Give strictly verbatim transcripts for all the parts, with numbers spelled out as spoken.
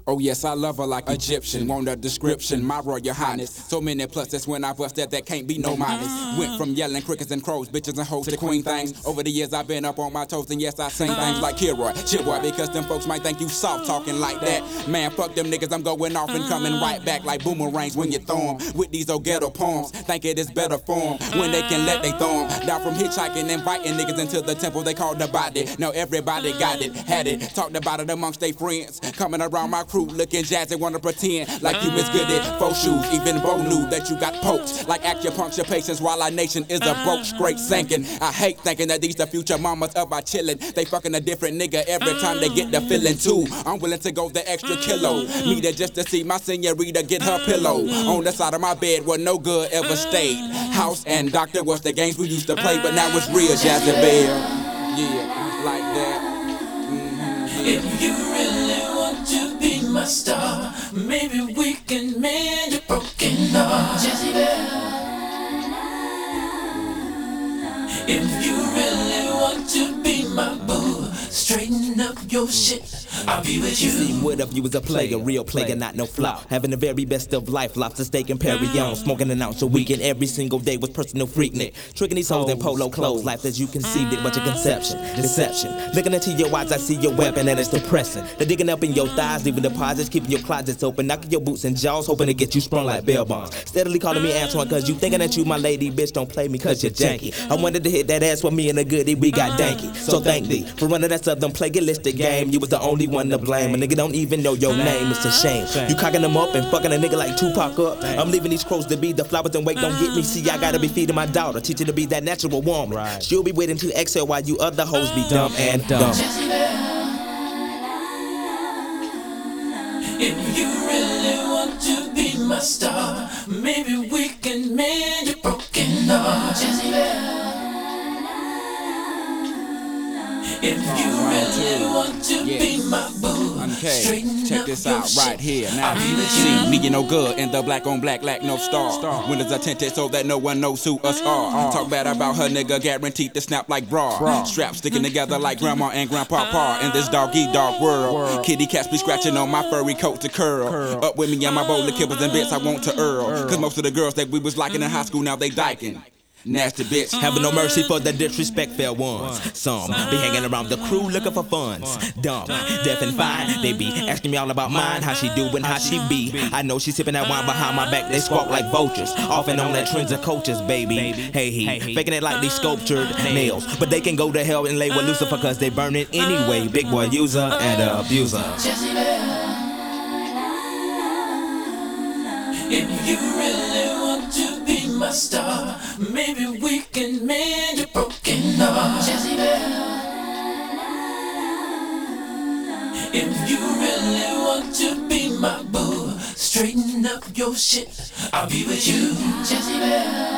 Oh yes, I love her like Egyptian. Want a description, my royal highness. So many pluses when I bust that, that can't be no minus. Went from yelling crickets and crows, bitches and hoes to queen things. Over the years I've been up on my toes and yes I sing things like Kilroy, Chipboy, because them folks might think you soft talking like that. Man, fuck them niggas, I'm going off and coming right back like boomerangs when you throw 'em. With these old ghetto poems, think it is better form when they can let they throw 'em. Down from hitchhiking, inviting niggas into the temple they call the body. Now everybody got it, had it, talked about it amongst their friends. Coming around my crew looking jazzy, wanna pretend like you miss good at faux shoes. Even Bo knew that you got poked like acupuncture patients while our nation is a broke straight sinking. I hate thinking that these the future mamas of our chillin'. They fucking a different nigga every time they get the feeling too. I'm willing to go the extra kilo. Me there just to see my senorita get her pillow on the side of my bed where no good ever stayed. House and doctor was the games we used to play, but now it's real Jazzy Bear. Yeah, like that. Mm-hmm. If you really want to be my star, maybe we can mend your broken heart. Jazzy Bear. If you really want to be my boo, straighten up your shit, I'll be with you. See, what if you was a player, real player, not no flop. Having the very best of life, lobster steak and Perry on. Smoking an ounce a weekend every single day with personal freaknik. Tricking these hoes in polo clothes, life as you conceived it, but your conception, deception. Looking into your eyes, I see your weapon and it's depressing. They're digging up in your thighs, leaving deposits, keeping your closets open, knocking your boots and jaws, hoping to get you sprung like bell bonds. Steadily calling me Antoine, cause you thinking that you my lady, bitch, don't play me cause you're janky. I wanted to hit that ass with me and a goodie, we got danky. So thank thee for running that southern plagiaristic game. You was the only one to blame. A nigga don't even know your name, it's a shame. You cocking them up and fucking a nigga like Tupac up. I'm leaving these crows to be the flowers and wait, don't get me. See, I gotta be feeding my daughter, teach her to be that natural woman. She'll be waiting to exhale while you other hoes be dumb and dumb. If you really want to be my star, maybe we can mend your broken heart. Jazzy Bear. If you really want to Yeah. be my boo, Okay, straighten check up this your out shit, right here. Now, I'll be with see, you. me get no good in the black on black, lack no star. Windows are tinted so that no one knows who us are. Talk bad about her nigga, guaranteed to snap like bra. Straps sticking together like grandma and grandpa pa. In this doggy dog world, kitty cats be scratching on my furry coat to curl. Up with me and my bowl of kibbles and bits I want to earl. Cause most of the girls that we was liking in high school now they dyking. Nasty bitch, having no mercy for the disrespect fair ones. Some be hanging around the crew looking for funds. Dumb, deaf and fine, they be asking me all about mine, how she doing, how she be. I know she sipping that wine behind my back, they squawk like vultures. Off and on that trends of cultures, baby. Hey he, faking it like these sculptured nails. But they can go to hell and lay with Lucifer cause they burn it anyway. Big boy user and abuser. Jazzy Bear. If you really want to be my star, maybe we can mend your broken heart. Jazzy Bear. If you really want to be my boo, straighten up your shit, I'll be with you. Jazzy Bear.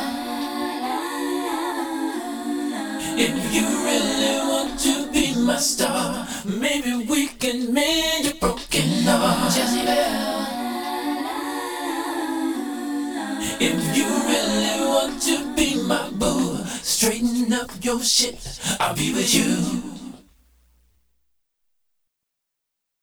If you really want to be my star, maybe we can mend your broken heart. Jazzy Bear. If you really want to be my boo, straighten up your shit, I'll be with you.